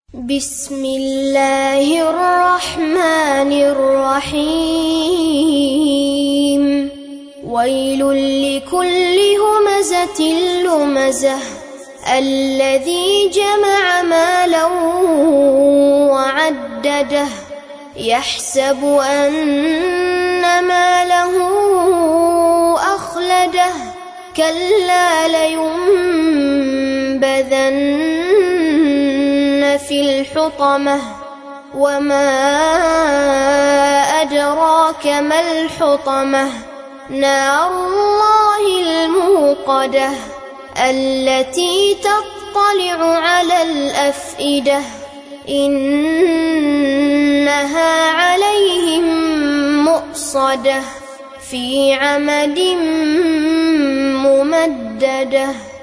بسم الله الرحمن الرحيم ويل لكل همزة لمزة الذي جمع مالا وعدده يحسب أن ماله أخلده كلا لينبذن في الحطمة وما أدراك ما الحطمة نار الله الموقدة التي تطلع على الأفئدة إنها عليهم مؤصدة في عمد ممددة.